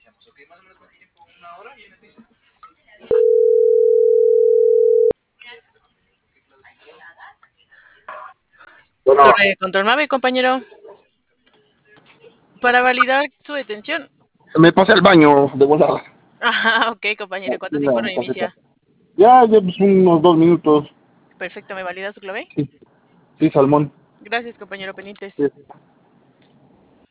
Bueno, Torre de Control Mave, compañero. Para validar su detención. me pasé al baño de volada. Ajá, ok, compañero. ¿Cuánto tiempo Una lo cosita. inicia? Ya pues, unos 2 minutos. Perfecto, ¿me valida su clave? Sí, sí, salmón. Gracias, compañero Sí. Penites.